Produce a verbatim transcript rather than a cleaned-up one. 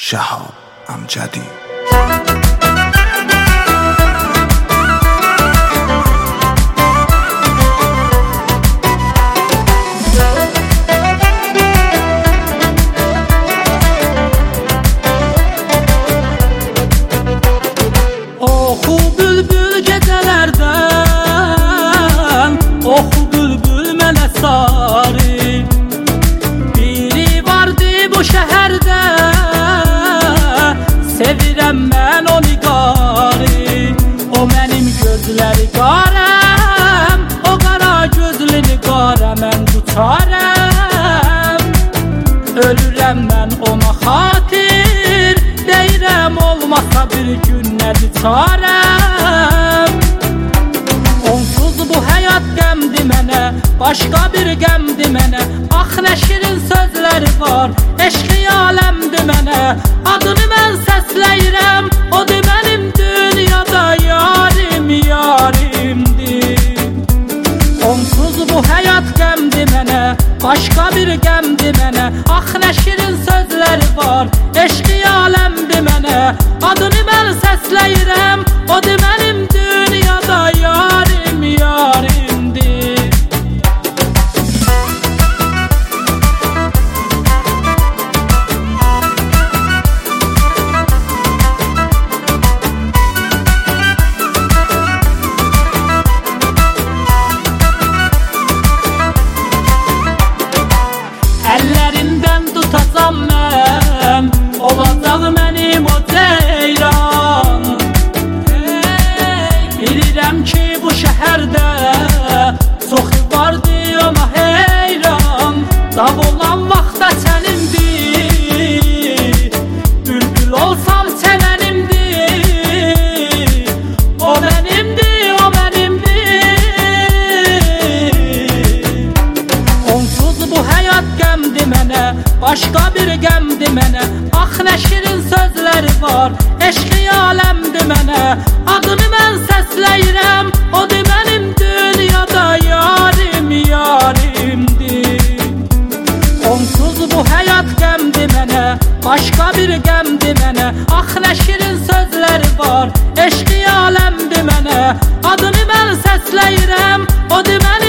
شهاب امجدی. Oxu bülbül gecələrdən, oxu bülbül mənə sarı. Biri vardı bu şəhərdə, sevirəm mən o nigarı. O mənim gözləri qarəm, o qara gözlü nigarə mən tutarəm. Ölürəm mən ona xatir, deyirəm olmasa bir gün nədir çarəm. Onsuz bu həyat qəmdi mənə, başqa bir qəmdi mənə. Ax nə şirin sözləri var, eşqi aləmdi mənə. Adını mən səsləyirəm, odur mənim dünyada yarim, yarimdir. Onsuz bu həyat qəmdi mənə, başqa bir qəmdi mənə. Ax nə şirin sözləri var, eşqi aləmdi mənə. Adını mən səsləyirəm, odur mənim dünyada yarim, yarimdir. Əllərindən tutacam mən, olacaq mənim o ceyran. Bilirəm ki bu şəhərdə çoxu vardı ona heyran. Dağ olan vaxtda çənimdir, bülbül olsam çənənimdir. O mənimdir, o mənimdir. Onsuz bu həyat qəmdi mənə, başqa bir qəmdi mənə. Ax nə şirin sözləri var, eşqi aləmdi mənə. Adını mən səsləyirəm, odur mənim dünyada yarim, yarimdir. Onsuz bu həyat qəmdi mənə, başqa bir qəmdi mənə. Ax nə şirin sözləri var, eşqi aləmdi mənə. Adını mən səsləyirəm, odur mənim